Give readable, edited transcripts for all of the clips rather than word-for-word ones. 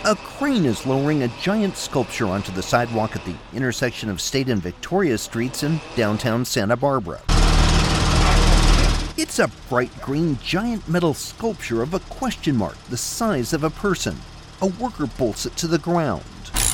A crane is lowering a giant sculpture onto the sidewalk at the intersection of State and Victoria Streets in downtown Santa Barbara. It's a bright green giant metal sculpture of a question mark the size of a person. A worker bolts it to the ground.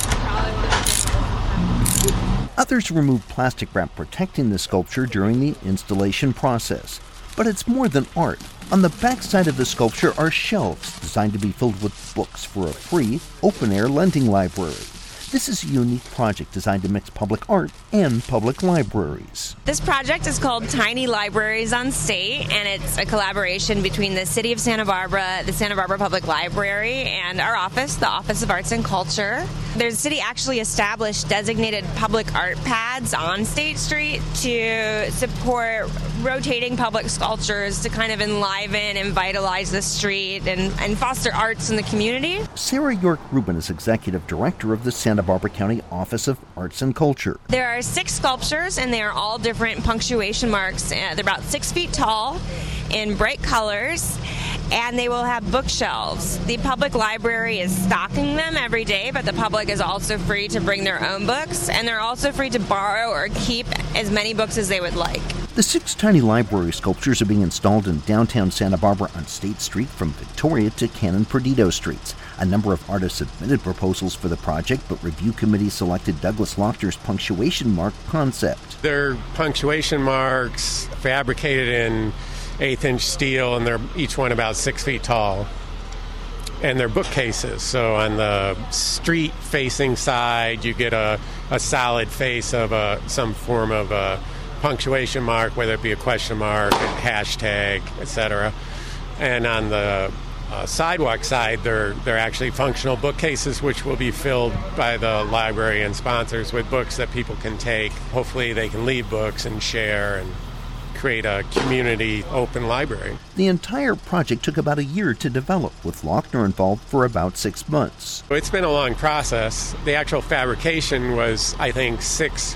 Others remove plastic wrap protecting the sculpture during the installation process. But it's more than art. On the backside of the sculpture are shelves designed to be filled with books for a free, open-air lending library. This is a unique project designed to mix public art and public libraries. This project is called Tiny Libraries on State, and it's a collaboration between the City of Santa Barbara, the Santa Barbara Public Library, and our office, the Office of Arts and Culture. The city actually established designated public art pads on State Street to support rotating public sculptures to kind of enliven and vitalize the street and foster arts in the community. Sarah York Rubin is executive director of the Santa Barbara County Office of Arts and Culture. There are 6 sculptures, and they are all different punctuation marks. They're about 6 feet tall in bright colors, and they will have bookshelves. The public library is stocking them every day, but the public is also free to bring their own books, and they're also free to borrow or keep as many books as they would like. The 6 tiny library sculptures are being installed in downtown Santa Barbara on State Street from Victoria to Canon Perdido Streets. A number of artists submitted proposals for the project, but review committee selected Douglas Lochter's punctuation mark concept. They're punctuation marks fabricated in 1/8-inch steel, and they're each one about 6 feet tall. And they're bookcases, so on the street-facing side, you get a solid face of some form of a punctuation mark, whether it be a question mark, a hashtag, etc. And on the sidewalk side, they're actually functional bookcases, which will be filled by the library and sponsors with books that people can take. Hopefully they can leave books and share and create a community open library. The entire project took about a year to develop, with Lochner involved for about 6 months. It's been a long process. The actual fabrication was, I think, six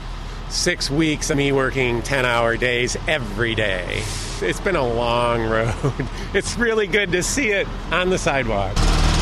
weeks of me working 10-hour days every day. It's been a long road. It's really good to see it on the sidewalk.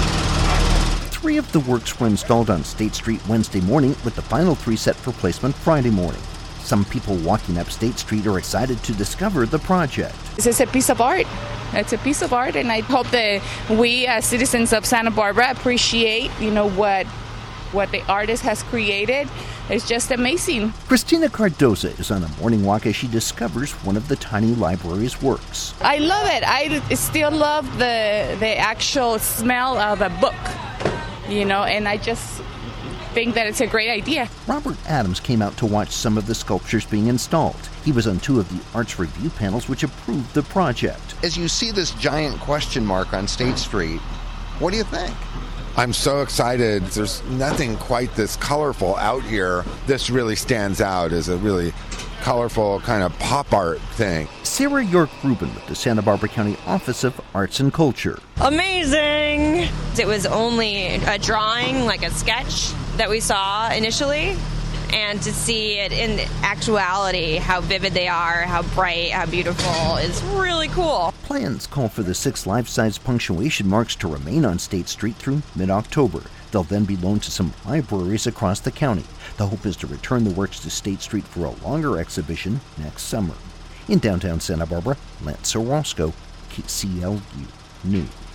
3 of the works were installed on State Street Wednesday morning, with the final 3 set for placement Friday morning. Some people walking up State Street are excited to discover the project. This is a piece of art. It's a piece of art, and I hope that we as citizens of Santa Barbara appreciate, what the artist has created. It's just amazing. Christina Cardoza is on a morning walk as she discovers one of the tiny library's works. I love it. I still love the actual smell of a book, and I just think that it's a great idea. Robert Adams came out to watch some of the sculptures being installed. He was on 2 of the arts review panels which approved the project. As you see this giant question mark on State Street, what do you think? I'm so excited. There's nothing quite this colorful out here. This really stands out as a really colorful kind of pop art thing. Sarah York Rubin with the Santa Barbara County Office of Arts and Culture. Amazing! It was only a drawing, like a sketch, that we saw initially. And to see it in actuality, how vivid they are, how bright, how beautiful, is really cool. Plans call for the 6 life-size punctuation marks to remain on State Street through mid-October. They'll then be loaned to some libraries across the county. The hope is to return the works to State Street for a longer exhibition next summer. In downtown Santa Barbara, Lance Orozco, KCLU News.